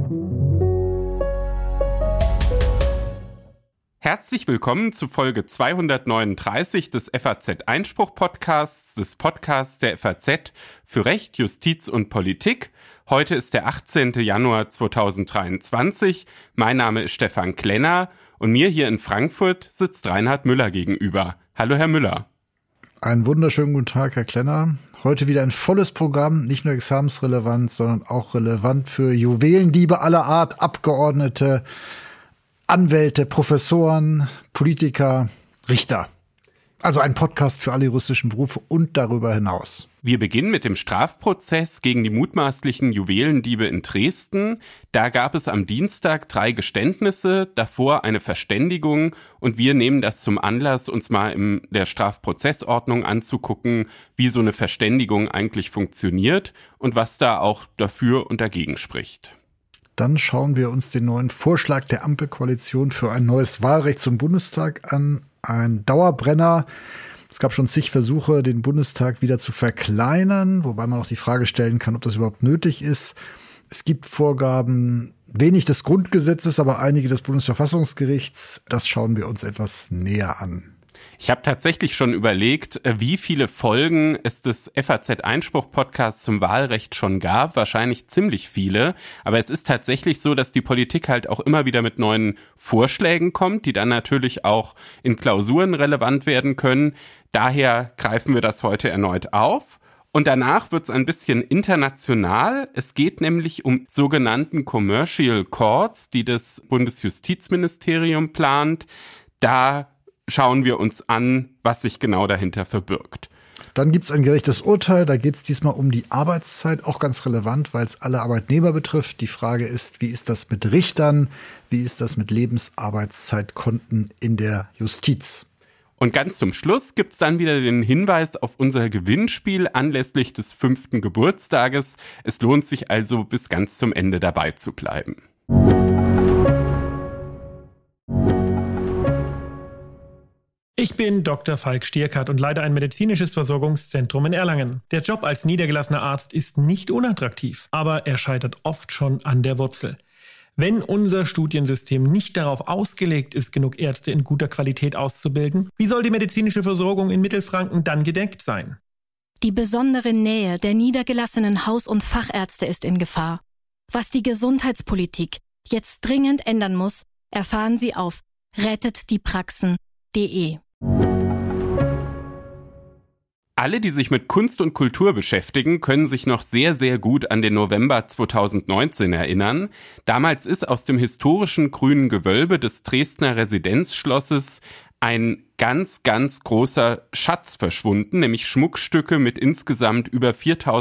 Herzlich willkommen zu Folge 239 des FAZ-Einspruch-Podcasts, des Podcasts der FAZ für Recht, Justiz und Politik. Heute ist der 18. Januar 2023. Mein Name ist Stefan Klenner und mir hier in Frankfurt sitzt Reinhard Müller gegenüber. Hallo, Herr Müller. Einen wunderschönen guten Tag, Herr Klenner. Heute wieder ein volles Programm, nicht nur examensrelevant, sondern auch relevant für Juwelendiebe aller Art, Abgeordnete, Anwälte, Professoren, Politiker, Richter. Also ein Podcast für alle juristischen Berufe und darüber hinaus. Wir beginnen mit dem Strafprozess gegen die mutmaßlichen Juwelendiebe in Dresden. Da gab es am Dienstag 3 Geständnisse, davor eine Verständigung und wir nehmen das zum Anlass, uns mal in der Strafprozessordnung anzugucken, wie so eine Verständigung eigentlich funktioniert und was da auch dafür und dagegen spricht. Dann schauen wir uns den neuen Vorschlag der Ampelkoalition für ein neues Wahlrecht zum Bundestag an. Ein Dauerbrenner. Es gab schon zig Versuche, den Bundestag wieder zu verkleinern, wobei man auch die Frage stellen kann, ob das überhaupt nötig ist. Es gibt Vorgaben, wenig des Grundgesetzes, aber einige des Bundesverfassungsgerichts. Das schauen wir uns etwas näher an. Ich habe tatsächlich schon überlegt, wie viele Folgen es des FAZ-Einspruch-Podcasts zum Wahlrecht schon gab. Wahrscheinlich ziemlich viele. Aber es ist tatsächlich so, dass die Politik halt auch immer wieder mit neuen Vorschlägen kommt, die dann natürlich auch in Klausuren relevant werden können. Daher greifen wir das heute erneut auf. Und danach wird es ein bisschen international. Es geht nämlich um sogenannten Commercial Courts, die das Bundesjustizministerium plant. Da schauen wir uns an, was sich genau dahinter verbirgt. Dann gibt es ein gerechtes Urteil, da geht es diesmal um die Arbeitszeit, auch ganz relevant, weil es alle Arbeitnehmer betrifft. Die Frage ist, wie ist das mit Richtern, wie ist das mit Lebensarbeitszeitkonten in der Justiz? Und ganz zum Schluss gibt es dann wieder den Hinweis auf unser Gewinnspiel anlässlich des 5. Geburtstages. Es lohnt sich also, bis ganz zum Ende dabei zu bleiben. Ich bin Dr. Falk Stierkart und leite ein medizinisches Versorgungszentrum in Erlangen. Der Job als niedergelassener Arzt ist nicht unattraktiv, aber er scheitert oft schon an der Wurzel. Wenn unser Studiensystem nicht darauf ausgelegt ist, genug Ärzte in guter Qualität auszubilden, wie soll die medizinische Versorgung in Mittelfranken dann gedeckt sein? Die besondere Nähe der niedergelassenen Haus- und Fachärzte ist in Gefahr. Was die Gesundheitspolitik jetzt dringend ändern muss, erfahren Sie auf rettetdiepraxen.de. Alle, die sich mit Kunst und Kultur beschäftigen, können sich noch sehr, sehr gut an den November 2019 erinnern. Damals ist aus dem historischen grünen Gewölbe des Dresdner Residenzschlosses ein ganz, ganz großer Schatz verschwunden, nämlich Schmuckstücke mit insgesamt über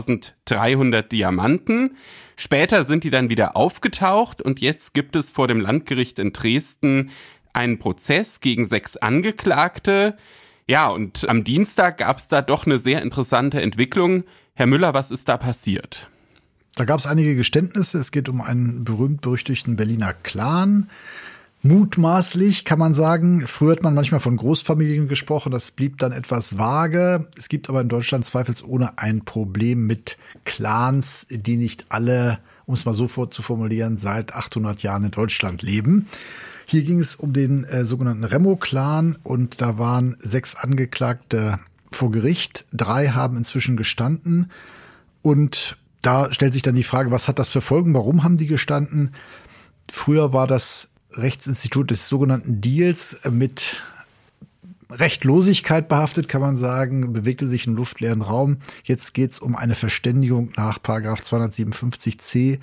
4.300 Diamanten. Später sind die dann wieder aufgetaucht und jetzt gibt es vor dem Landgericht in Dresden einen Prozess gegen 6 Angeklagte. Ja, und am Dienstag gab es da doch eine sehr interessante Entwicklung. Herr Müller, was ist da passiert? Da gab es einige Geständnisse. Es geht um einen berühmt-berüchtigten Berliner Clan. Mutmaßlich kann man sagen, früher hat man manchmal von Großfamilien gesprochen, das blieb dann etwas vage. Es gibt aber in Deutschland zweifelsohne ein Problem mit Clans, die nicht alle, um es mal so zu formulieren, seit 800 Jahren in Deutschland leben. Hier ging es um den sogenannten Remo-Clan und da waren 6 Angeklagte vor Gericht. 3 haben inzwischen gestanden und da stellt sich dann die Frage, was hat das für Folgen? Warum haben die gestanden? Früher war das Rechtsinstitut des sogenannten Deals mit Rechtlosigkeit behaftet, kann man sagen, bewegte sich im luftleeren Raum. Jetzt geht es um eine Verständigung nach § 257c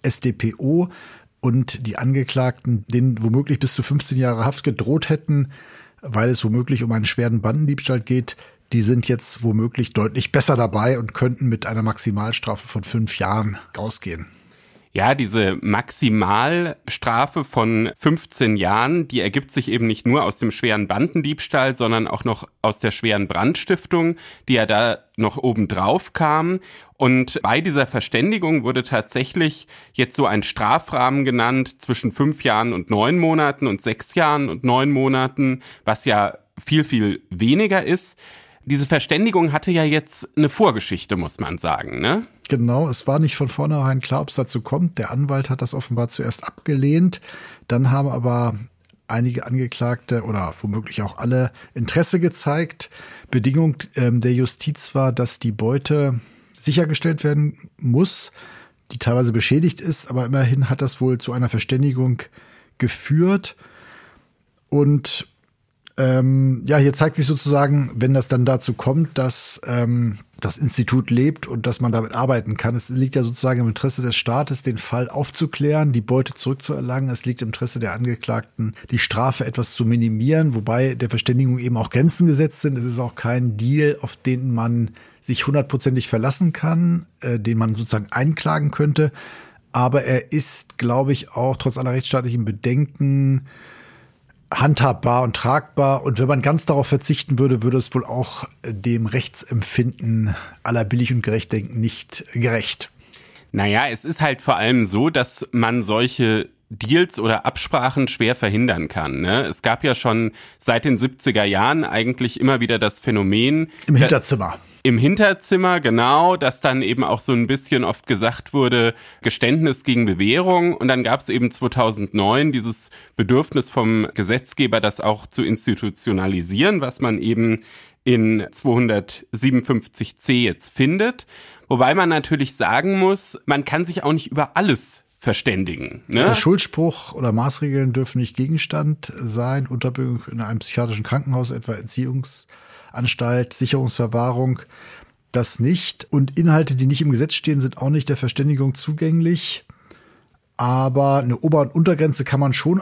StPO. Und die Angeklagten, denen womöglich bis zu 15 Jahre Haft gedroht hätten, weil es womöglich um einen schweren Bandendiebstahl geht, die sind jetzt womöglich deutlich besser dabei und könnten mit einer Maximalstrafe von 5 Jahren ausgehen. Ja, diese Maximalstrafe von 15 Jahren, die ergibt sich eben nicht nur aus dem schweren Bandendiebstahl, sondern auch noch aus der schweren Brandstiftung, die ja da noch obendrauf kam. Und bei dieser Verständigung wurde tatsächlich jetzt so ein Strafrahmen genannt zwischen 5 Jahren und 9 Monaten und 6 Jahren und 9 Monaten, was ja viel, viel weniger ist. diese Verständigung hatte ja jetzt eine Vorgeschichte, muss man sagen, ne? Genau, es war nicht von vornherein klar, ob es dazu kommt. Der Anwalt hat das offenbar zuerst abgelehnt. Dann haben aber einige Angeklagte oder womöglich auch alle Interesse gezeigt. Bedingung der Justiz war, dass die Beute sichergestellt werden muss, die teilweise beschädigt ist, aber immerhin hat das wohl zu einer Verständigung geführt. Und hier zeigt sich sozusagen, wenn das dann dazu kommt, dass das Institut lebt und dass man damit arbeiten kann. Es liegt ja sozusagen im Interesse des Staates, den Fall aufzuklären, die Beute zurückzuerlangen. Es liegt im Interesse der Angeklagten, die Strafe etwas zu minimieren, wobei der Verständigung eben auch Grenzen gesetzt sind. Es ist auch kein Deal, auf den man sich 100%ig verlassen kann, den man sozusagen einklagen könnte. Aber er ist, glaube ich, auch trotz aller rechtsstaatlichen Bedenken handhabbar und tragbar. Und wenn man ganz darauf verzichten würde, würde es wohl auch dem Rechtsempfinden aller billig und gerecht denken nicht gerecht. Naja, es ist halt vor allem so, dass man solche Deals oder Absprachen schwer verhindern kann, ne? Es gab ja schon seit den 70er Jahren eigentlich immer wieder das Phänomen im Hinterzimmer. Im Hinterzimmer, genau, dass dann eben auch so ein bisschen oft gesagt wurde, Geständnis gegen Bewährung. Und dann gab es eben 2009 dieses Bedürfnis vom Gesetzgeber, das auch zu institutionalisieren, was man eben in 257c jetzt findet. Wobei man natürlich sagen muss, man kann sich auch nicht über alles verständigen. Ne? Der Schuldspruch oder Maßregeln dürfen nicht Gegenstand sein. Unterbringung in einem psychiatrischen Krankenhaus, etwa Entziehungsanstalt, Sicherungsverwahrung, das nicht. Und Inhalte, die nicht im Gesetz stehen, sind auch nicht der Verständigung zugänglich. Aber eine Ober- und Untergrenze kann man schon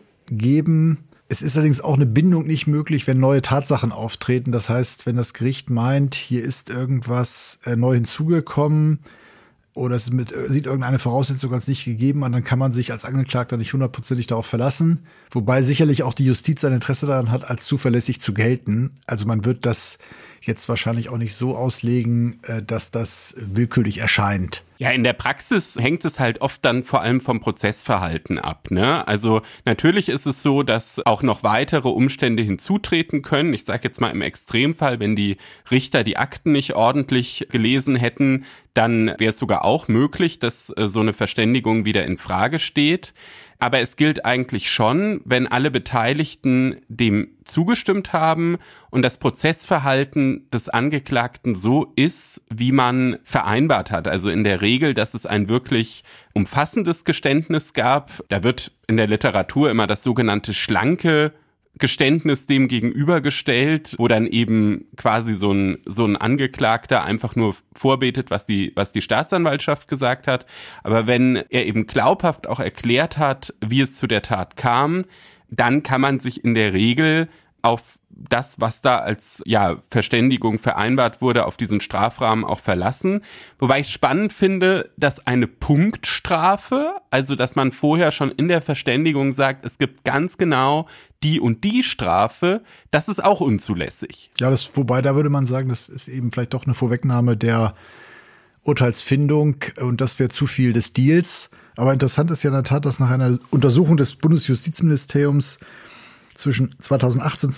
angeben. Es ist allerdings auch eine Bindung nicht möglich, wenn neue Tatsachen auftreten. Das heißt, wenn das Gericht meint, hier ist irgendwas neu hinzugekommen, oder es sieht irgendeine Voraussetzung als nicht gegeben an, dann kann man sich als Angeklagter nicht 100%ig darauf verlassen. Wobei sicherlich auch die Justiz ein Interesse daran hat, als zuverlässig zu gelten. Also man wird das jetzt wahrscheinlich auch nicht so auslegen, dass das willkürlich erscheint. Ja, in der Praxis hängt es halt oft dann vor allem vom Prozessverhalten ab, ne? Also natürlich ist es so, dass auch noch weitere Umstände hinzutreten können. Ich sage jetzt mal im Extremfall, wenn die Richter die Akten nicht ordentlich gelesen hätten, dann wäre es sogar auch möglich, dass so eine Verständigung wieder in Frage steht. Aber es gilt eigentlich schon, wenn alle Beteiligten dem zugestimmt haben und das Prozessverhalten des Angeklagten so ist, wie man vereinbart hat. Also in der Regel, dass es ein wirklich umfassendes Geständnis gab. Da wird in der Literatur immer das sogenannte schlanke Geständnis dem gegenübergestellt, wo dann eben quasi so ein Angeklagter einfach nur vorbetet, was die Staatsanwaltschaft gesagt hat. Aber wenn er eben glaubhaft auch erklärt hat, wie es zu der Tat kam, dann kann man sich in der Regel auf das, was da als Verständigung vereinbart wurde, auf diesen Strafrahmen auch verlassen. Wobei ich spannend finde, dass eine Punktstrafe, also dass man vorher schon in der Verständigung sagt, es gibt ganz genau die und die Strafe, das ist auch unzulässig. Ja, wobei da würde man sagen, das ist eben vielleicht doch eine Vorwegnahme der Urteilsfindung und das wäre zu viel des Deals. Aber interessant ist ja in der Tat, dass nach einer Untersuchung des Bundesjustizministeriums zwischen 2018 und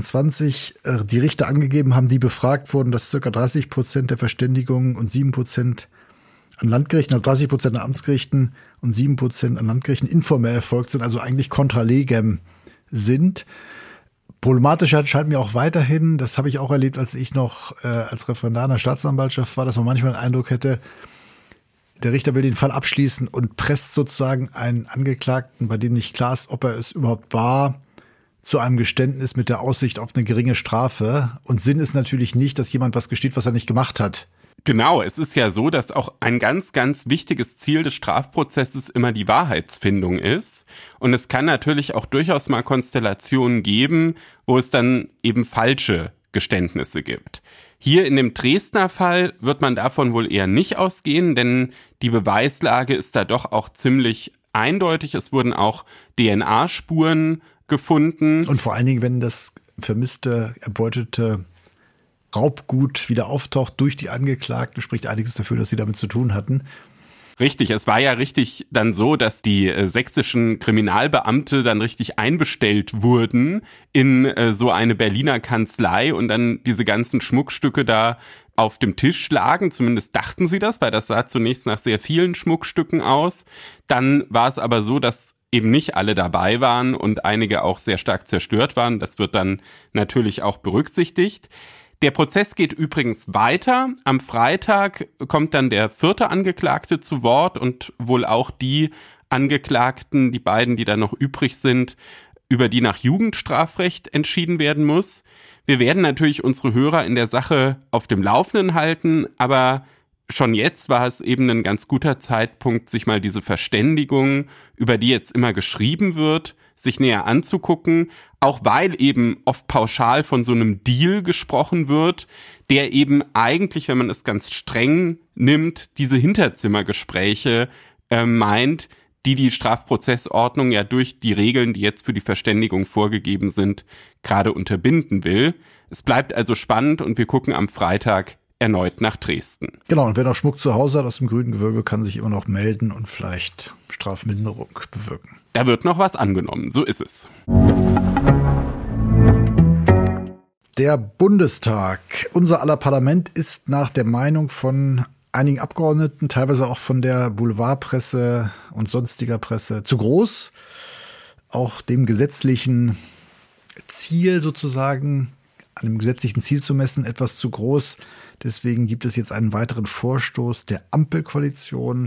2020 die Richter angegeben haben, die befragt wurden, dass ca. 30% der Verständigungen und 7% an Landgerichten, also 30% an Amtsgerichten und 7% an Landgerichten informell erfolgt sind, also eigentlich contra legem sind. Problematisch scheint mir auch weiterhin, das habe ich auch erlebt, als ich noch als Referendar in der Staatsanwaltschaft war, dass man manchmal den Eindruck hätte, der Richter will den Fall abschließen und presst sozusagen einen Angeklagten, bei dem nicht klar ist, ob er es überhaupt war, zu einem Geständnis mit der Aussicht auf eine geringe Strafe. Und Sinn ist natürlich nicht, dass jemand was gesteht, was er nicht gemacht hat. Genau, es ist ja so, dass auch ein ganz, ganz wichtiges Ziel des Strafprozesses immer die Wahrheitsfindung ist. Und es kann natürlich auch durchaus mal Konstellationen geben, wo es dann eben falsche Geständnisse gibt. Hier in dem Dresdner Fall wird man davon wohl eher nicht ausgehen, denn die Beweislage ist da doch auch ziemlich eindeutig. Es wurden auch DNA-Spuren gefunden. Und vor allen Dingen, wenn das vermisste, erbeutete Raubgut wieder auftaucht durch die Angeklagten, spricht einiges dafür, dass sie damit zu tun hatten. Richtig, es war ja richtig dann so, dass die sächsischen Kriminalbeamte dann richtig einbestellt wurden in so eine Berliner Kanzlei und dann diese ganzen Schmuckstücke da auf dem Tisch lagen. Zumindest dachten sie das, weil das sah zunächst nach sehr vielen Schmuckstücken aus. Dann war es aber so, dass eben nicht alle dabei waren und einige auch sehr stark zerstört waren. Das wird dann natürlich auch berücksichtigt. Der Prozess geht übrigens weiter. Am Freitag kommt dann der 4. Angeklagte zu Wort und wohl auch die Angeklagten, die beiden, die da noch übrig sind, über die nach Jugendstrafrecht entschieden werden muss. Wir werden natürlich unsere Hörer in der Sache auf dem Laufenden halten, aber schon jetzt war es eben ein ganz guter Zeitpunkt, sich mal diese Verständigung, über die jetzt immer geschrieben wird, sich näher anzugucken, auch weil eben oft pauschal von so einem Deal gesprochen wird, der eben eigentlich, wenn man es ganz streng nimmt, diese Hinterzimmergespräche meint, die Strafprozessordnung ja durch die Regeln, die jetzt für die Verständigung vorgegeben sind, gerade unterbinden will. Es bleibt also spannend und wir gucken am Freitag erneut nach Dresden. Genau, und wer noch Schmuck zu Hause hat aus dem grünen Gewölbe, kann sich immer noch melden und vielleicht Strafminderung bewirken. Da wird noch was angenommen, so ist es. Der Bundestag, unser aller Parlament, ist nach der Meinung von einigen Abgeordneten, teilweise auch von der Boulevardpresse und sonstiger Presse, zu groß. Auch dem gesetzlichen Ziel sozusagen, an dem gesetzlichen Ziel zu messen, etwas zu groß. Deswegen gibt es jetzt einen weiteren Vorstoß der Ampelkoalition,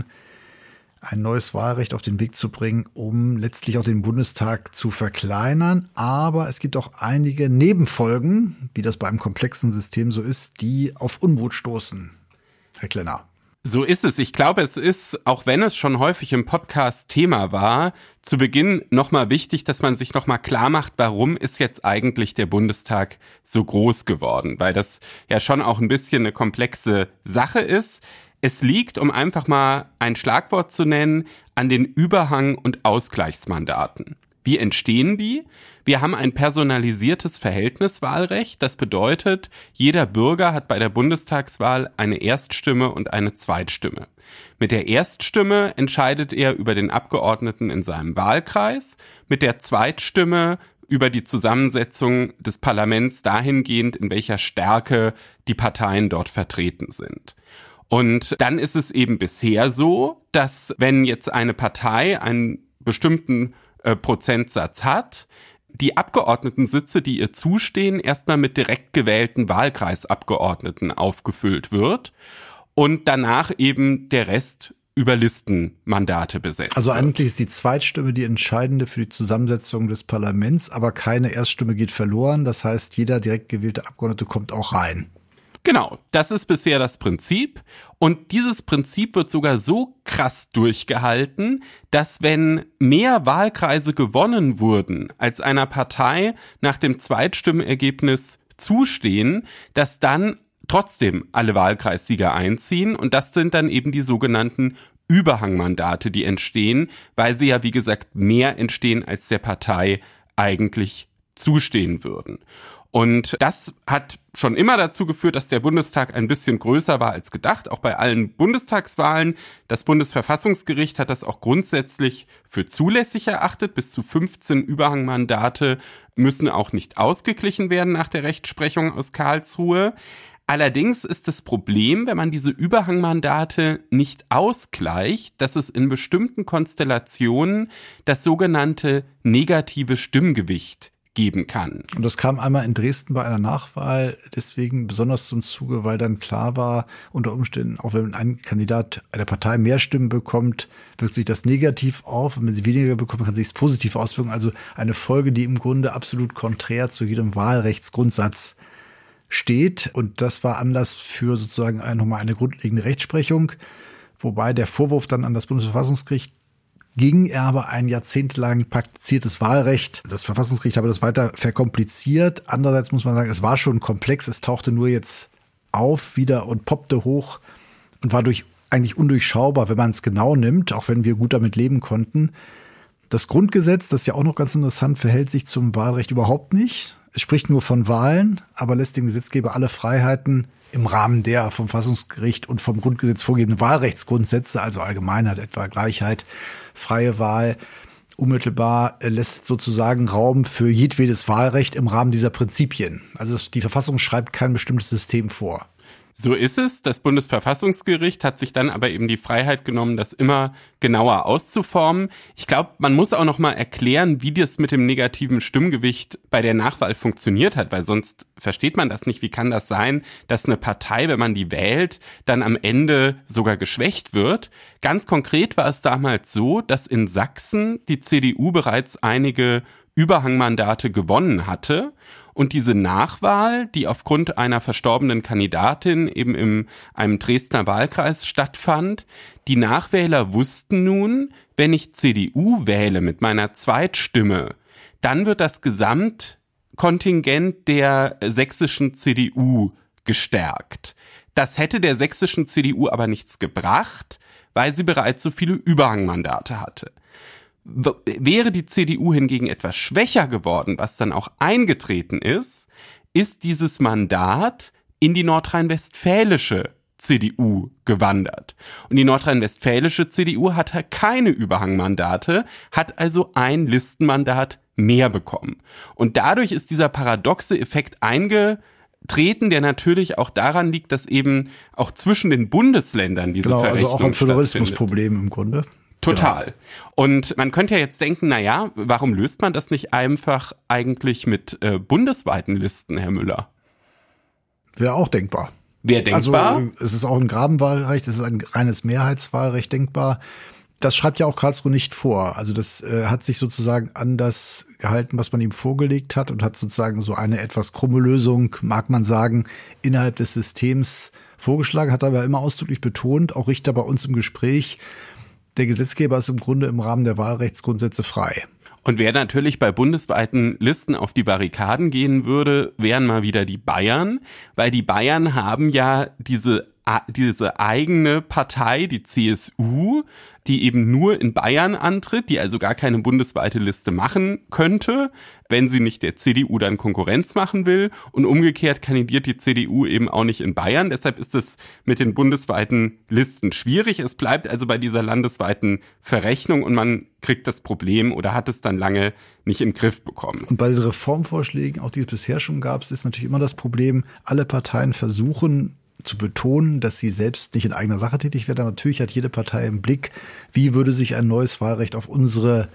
ein neues Wahlrecht auf den Weg zu bringen, um letztlich auch den Bundestag zu verkleinern. Aber es gibt auch einige Nebenfolgen, wie das bei einem komplexen System so ist, die auf Unmut stoßen. Herr Klenner. So ist es. Ich glaube, es ist, auch wenn es schon häufig im Podcast Thema war, zu Beginn nochmal wichtig, dass man sich nochmal klar macht, warum ist jetzt eigentlich der Bundestag so groß geworden? Weil das ja schon auch ein bisschen eine komplexe Sache ist. Es liegt, um einfach mal ein Schlagwort zu nennen, an den Überhang- und Ausgleichsmandaten. Wie entstehen die? Wir haben ein personalisiertes Verhältniswahlrecht. Das bedeutet, jeder Bürger hat bei der Bundestagswahl eine Erststimme und eine Zweitstimme. Mit der Erststimme entscheidet er über den Abgeordneten in seinem Wahlkreis. Mit der Zweitstimme über die Zusammensetzung des Parlaments dahingehend, in welcher Stärke die Parteien dort vertreten sind. Und dann ist es eben bisher so, dass wenn jetzt eine Partei einen bestimmten Prozentsatz hat, die Abgeordnetensitze, die ihr zustehen, erstmal mit direkt gewählten Wahlkreisabgeordneten aufgefüllt wird und danach eben der Rest über Listenmandate besetzt. Also eigentlich ist die Zweitstimme die entscheidende für die Zusammensetzung des Parlaments, aber keine Erststimme geht verloren. Das heißt, jeder direkt gewählte Abgeordnete kommt auch rein. Genau, das ist bisher das Prinzip und dieses Prinzip wird sogar so krass durchgehalten, dass wenn mehr Wahlkreise gewonnen wurden, als einer Partei nach dem Zweitstimmenergebnis zustehen, dass dann trotzdem alle Wahlkreissieger einziehen und das sind dann eben die sogenannten Überhangmandate, die entstehen, weil sie ja wie gesagt mehr entstehen, als der Partei eigentlich zustehen würden. Und das hat schon immer dazu geführt, dass der Bundestag ein bisschen größer war als gedacht, auch bei allen Bundestagswahlen. Das Bundesverfassungsgericht hat das auch grundsätzlich für zulässig erachtet. Bis zu 15 Überhangmandate müssen auch nicht ausgeglichen werden nach der Rechtsprechung aus Karlsruhe. Allerdings ist das Problem, wenn man diese Überhangmandate nicht ausgleicht, dass es in bestimmten Konstellationen das sogenannte negative Stimmgewicht geben kann. Und das kam einmal in Dresden bei einer Nachwahl deswegen besonders zum Zuge, weil dann klar war, unter Umständen, auch wenn ein Kandidat einer Partei mehr Stimmen bekommt, wirkt sich das negativ auf. Und wenn sie weniger bekommt, kann sich es positiv auswirken. Also eine Folge, die im Grunde absolut konträr zu jedem Wahlrechtsgrundsatz steht. Und das war Anlass für sozusagen nochmal eine grundlegende Rechtsprechung. Wobei der Vorwurf dann an das Bundesverfassungsgericht ging er aber ein jahrzehntelang praktiziertes Wahlrecht. Das Verfassungsgericht habe das weiter verkompliziert. Andererseits muss man sagen, es war schon komplex. Es tauchte nur jetzt auf wieder und poppte hoch und war eigentlich undurchschaubar, wenn man es genau nimmt, auch wenn wir gut damit leben konnten. Das Grundgesetz, das ist ja auch noch ganz interessant, verhält sich zum Wahlrecht überhaupt nicht. spricht nur von Wahlen, aber lässt dem Gesetzgeber alle Freiheiten im Rahmen der vom Verfassungsgericht und vom Grundgesetz vorgegebenen Wahlrechtsgrundsätze, also Allgemeinheit, etwa Gleichheit, freie Wahl, unmittelbar, lässt sozusagen Raum für jedwedes Wahlrecht im Rahmen dieser Prinzipien. Also die Verfassung schreibt kein bestimmtes System vor. So ist es. Das Bundesverfassungsgericht hat sich dann aber eben die Freiheit genommen, das immer genauer auszuformen. Ich glaube, man muss auch noch mal erklären, wie das mit dem negativen Stimmgewicht bei der Nachwahl funktioniert hat, weil sonst versteht man das nicht. Wie kann das sein, dass eine Partei, wenn man die wählt, dann am Ende sogar geschwächt wird? Ganz konkret war es damals so, dass in Sachsen die CDU bereits einige Überhangmandate gewonnen hatte und diese Nachwahl, die aufgrund einer verstorbenen Kandidatin eben in einem Dresdner Wahlkreis stattfand, die Nachwähler wussten nun, wenn ich CDU wähle mit meiner Zweitstimme, dann wird das Gesamtkontingent der sächsischen CDU gestärkt. Das hätte der sächsischen CDU aber nichts gebracht, weil sie bereits so viele Überhangmandate hatte. Wäre die CDU hingegen etwas schwächer geworden, was dann auch eingetreten ist dieses Mandat in die nordrhein-westfälische CDU gewandert. Und die nordrhein-westfälische CDU hat halt keine Überhangmandate, hat also ein Listenmandat mehr bekommen. Und dadurch ist dieser paradoxe Effekt eingetreten, der natürlich auch daran liegt, dass eben auch zwischen den Bundesländern diese Verrechnung also auch ein Föderalismusproblem im Grunde. Total. Genau. Und man könnte ja jetzt denken, naja, warum löst man das nicht einfach eigentlich mit bundesweiten Listen, Herr Müller? Wäre auch denkbar. Wäre denkbar? Also es ist auch ein Grabenwahlrecht, es ist ein reines Mehrheitswahlrecht denkbar. Das schreibt ja auch Karlsruhe nicht vor. Also das hat sich sozusagen an das gehalten, was man ihm vorgelegt hat und hat sozusagen so eine etwas krumme Lösung, mag man sagen, innerhalb des Systems vorgeschlagen, hat aber immer ausdrücklich betont, auch Richter bei uns im Gespräch, der Gesetzgeber ist im Grunde im Rahmen der Wahlrechtsgrundsätze frei. Und wer natürlich bei bundesweiten Listen auf die Barrikaden gehen würde, wären mal wieder die Bayern, weil die Bayern haben ja diese eigene Partei, die CSU, die eben nur in Bayern antritt, die also gar keine bundesweite Liste machen könnte, wenn sie nicht der CDU dann Konkurrenz machen will. Und umgekehrt kandidiert die CDU eben auch nicht in Bayern. Deshalb ist es mit den bundesweiten Listen schwierig. Es bleibt also bei dieser landesweiten Verrechnung und man kriegt das Problem oder hat es dann lange nicht in den Griff bekommen. Und bei den Reformvorschlägen, auch die es bisher schon gab, ist natürlich immer das Problem, alle Parteien versuchen zu betonen, dass sie selbst nicht in eigener Sache tätig werden. Natürlich hat jede Partei im Blick, wie würde sich ein neues Wahlrecht auf unsere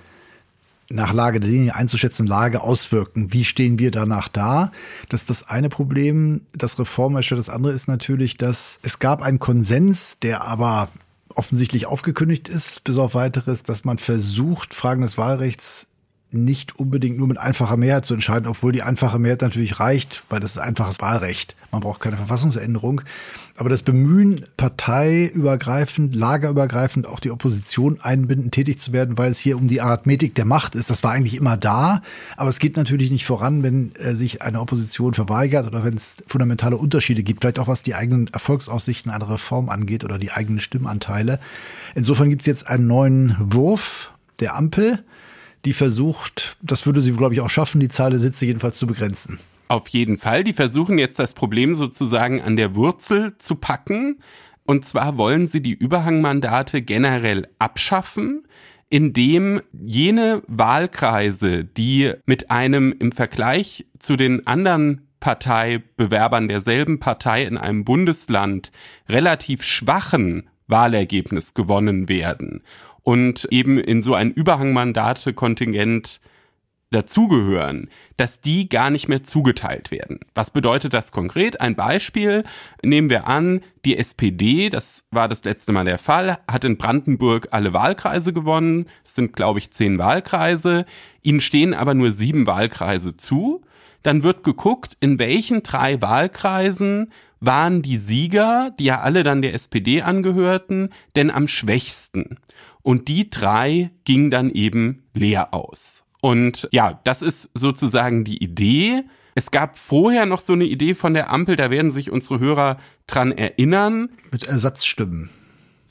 nach Lage der Dinge einzuschätzende Lage auswirken. Wie stehen wir danach da? Das ist das eine Problem. Das Reformvorschlag, das andere ist natürlich, dass es gab einen Konsens, der aber offensichtlich aufgekündigt ist, bis auf weiteres, dass man versucht, Fragen des Wahlrechts nicht unbedingt nur mit einfacher Mehrheit zu entscheiden, obwohl die einfache Mehrheit natürlich reicht, weil das ist einfaches Wahlrecht. Man braucht keine Verfassungsänderung. Aber das Bemühen, parteiübergreifend, lagerübergreifend auch die Opposition einbinden, tätig zu werden, weil es hier um die Arithmetik der Macht ist, das war eigentlich immer da. Aber es geht natürlich nicht voran, wenn sich eine Opposition verweigert oder wenn es fundamentale Unterschiede gibt, vielleicht auch was die eigenen Erfolgsaussichten einer Reform angeht oder die eigenen Stimmanteile. Insofern gibt es jetzt einen neuen Wurf der Ampel, die versucht, das würde sie, glaube ich, auch schaffen, die Zahl der Sitze jedenfalls zu begrenzen. Auf jeden Fall. Die versuchen jetzt das Problem sozusagen an der Wurzel zu packen. Und zwar wollen sie die Überhangmandate generell abschaffen, indem jene Wahlkreise, die mit einem im Vergleich zu den anderen Parteibewerbern derselben Partei in einem Bundesland relativ schwachen Wahlergebnis gewonnen werden und eben in so ein Überhangmandate-Kontingent dazugehören, dass die gar nicht mehr zugeteilt werden. Was bedeutet das konkret? Ein Beispiel nehmen wir an, die SPD, das war das letzte Mal der Fall, hat in Brandenburg alle Wahlkreise gewonnen. Es sind, glaube ich, 10 Wahlkreise. Ihnen stehen aber nur 7 Wahlkreise zu. Dann wird geguckt, in welchen 3 Wahlkreisen waren die Sieger, die ja alle dann der SPD angehörten, denn am schwächsten. Und die 3 gingen dann eben leer aus. Und ja, das ist sozusagen die Idee. Es gab vorher noch so eine Idee von der Ampel, da werden sich unsere Hörer dran erinnern. Mit Ersatzstimmen.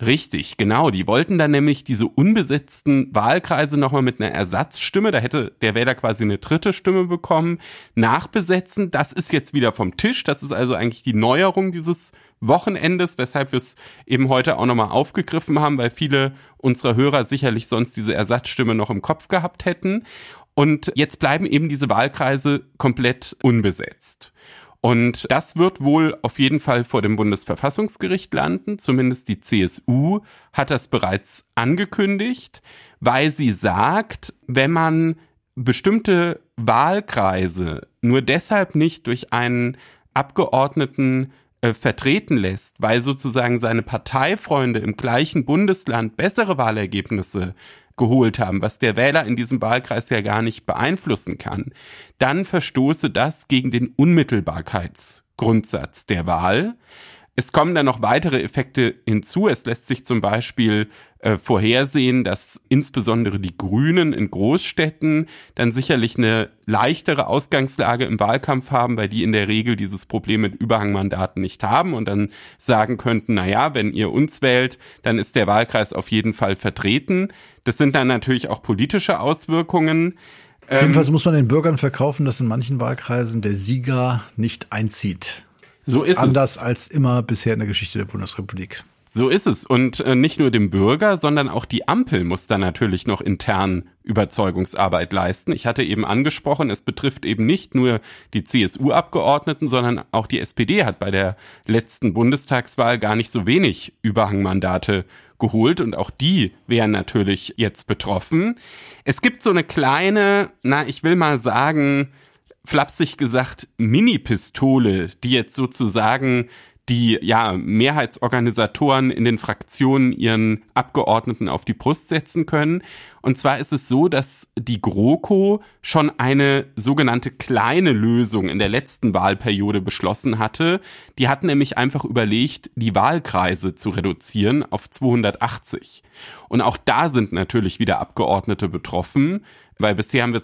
Richtig, genau. Die wollten dann nämlich diese unbesetzten Wahlkreise nochmal mit einer Ersatzstimme, da hätte der Wähler quasi eine dritte Stimme bekommen, nachbesetzen. Das ist jetzt wieder vom Tisch. Das ist also eigentlich die Neuerung dieses Wochenendes, weshalb wir es eben heute auch nochmal aufgegriffen haben, weil viele unserer Hörer sicherlich sonst diese Ersatzstimme noch im Kopf gehabt hätten. Und jetzt bleiben eben diese Wahlkreise komplett unbesetzt. Und das wird wohl auf jeden Fall vor dem Bundesverfassungsgericht landen. Zumindest die CSU hat das bereits angekündigt, weil sie sagt, wenn man bestimmte Wahlkreise nur deshalb nicht durch einen Abgeordneten vertreten lässt, weil sozusagen seine Parteifreunde im gleichen Bundesland bessere Wahlergebnisse geholt haben, was der Wähler in diesem Wahlkreis ja gar nicht beeinflussen kann, dann verstoße das gegen den Unmittelbarkeitsgrundsatz der Wahl. Es kommen dann noch weitere Effekte hinzu. Es lässt sich zum Beispiel vorhersehen, dass insbesondere die Grünen in Großstädten dann sicherlich eine leichtere Ausgangslage im Wahlkampf haben, weil die in der Regel dieses Problem mit Überhangmandaten nicht haben und dann sagen könnten, naja, wenn ihr uns wählt, dann ist der Wahlkreis auf jeden Fall vertreten. Das sind dann natürlich auch politische Auswirkungen. Jedenfalls muss man den Bürgern verkaufen, dass in manchen Wahlkreisen der Sieger nicht einzieht. So ist Anders es. als immer bisher in der Geschichte der Bundesrepublik. So ist es. Und nicht nur dem Bürger, sondern auch die Ampel muss da natürlich noch intern Überzeugungsarbeit leisten. Ich hatte eben angesprochen, es betrifft eben nicht nur die CSU-Abgeordneten, sondern auch die SPD hat bei der letzten Bundestagswahl gar nicht so wenig Überhangmandate geholt und auch die wären natürlich jetzt betroffen. Es gibt so eine kleine, ich will mal sagen, flapsig gesagt, Mini-Pistole, die jetzt sozusagen die Mehrheitsorganisatoren in den Fraktionen ihren Abgeordneten auf die Brust setzen können. Und zwar ist es so, dass die GroKo schon eine sogenannte kleine Lösung in der letzten Wahlperiode beschlossen hatte. Die hat nämlich einfach überlegt, die Wahlkreise zu reduzieren auf 280. Und auch da sind natürlich wieder Abgeordnete betroffen, weil bisher haben wir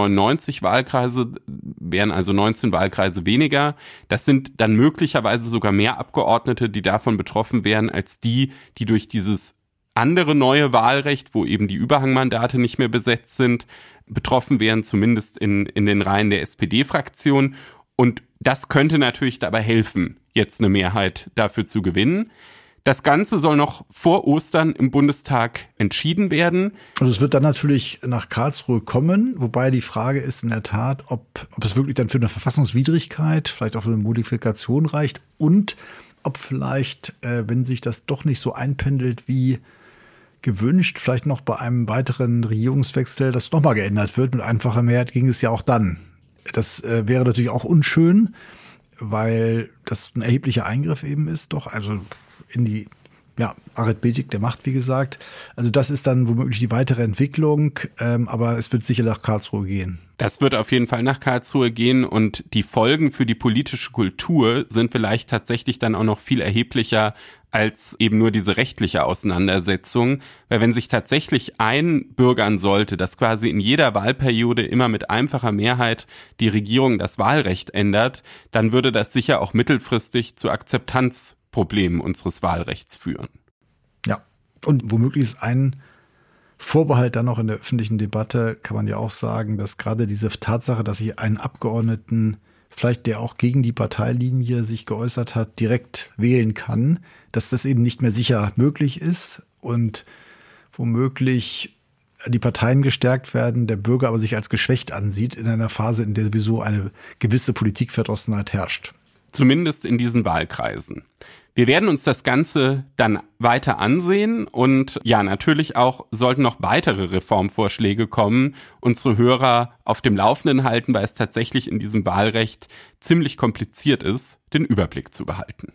299 Wahlkreise, wären also 19 Wahlkreise weniger. Das sind dann möglicherweise sogar mehr Abgeordnete, die davon betroffen wären, als die durch dieses andere neue Wahlrecht, wo eben die Überhangmandate nicht mehr besetzt sind, betroffen wären, zumindest in den Reihen der SPD-Fraktion. Und das könnte natürlich dabei helfen, jetzt eine Mehrheit dafür zu gewinnen. Das Ganze soll noch vor Ostern im Bundestag entschieden werden. Und es wird dann natürlich nach Karlsruhe kommen, wobei die Frage ist in der Tat, ob es wirklich dann für eine Verfassungswidrigkeit, vielleicht auch für eine Modifikation reicht und ob vielleicht, wenn sich das doch nicht so einpendelt wie gewünscht, vielleicht noch bei einem weiteren Regierungswechsel das nochmal geändert wird. Mit einfacher Mehrheit ging es ja auch dann. Das wäre natürlich auch unschön, weil das ein erheblicher Eingriff eben ist, doch, also in die Arithmetik der Macht, wie gesagt. Also das ist dann womöglich die weitere Entwicklung, aber es wird sicher nach Karlsruhe gehen. Das wird auf jeden Fall nach Karlsruhe gehen und die Folgen für die politische Kultur sind vielleicht tatsächlich dann auch noch viel erheblicher als eben nur diese rechtliche Auseinandersetzung. Weil wenn sich tatsächlich einbürgern sollte, dass quasi in jeder Wahlperiode immer mit einfacher Mehrheit die Regierung das Wahlrecht ändert, dann würde das sicher auch mittelfristig zu Akzeptanzproblemen unseres Wahlrechts führen. Ja, und womöglich ist ein Vorbehalt dann noch in der öffentlichen Debatte, kann man ja auch sagen, dass gerade diese Tatsache, dass ich einen Abgeordneten, vielleicht der auch gegen die Parteilinie sich geäußert hat, direkt wählen kann, dass das eben nicht mehr sicher möglich ist und womöglich die Parteien gestärkt werden, der Bürger aber sich als geschwächt ansieht in einer Phase, in der sowieso eine gewisse Politikverdrossenheit herrscht. Zumindest in diesen Wahlkreisen. Wir werden uns das Ganze dann weiter ansehen und natürlich auch sollten noch weitere Reformvorschläge kommen, unsere Hörer auf dem Laufenden halten, weil es tatsächlich in diesem Wahlrecht ziemlich kompliziert ist, den Überblick zu behalten.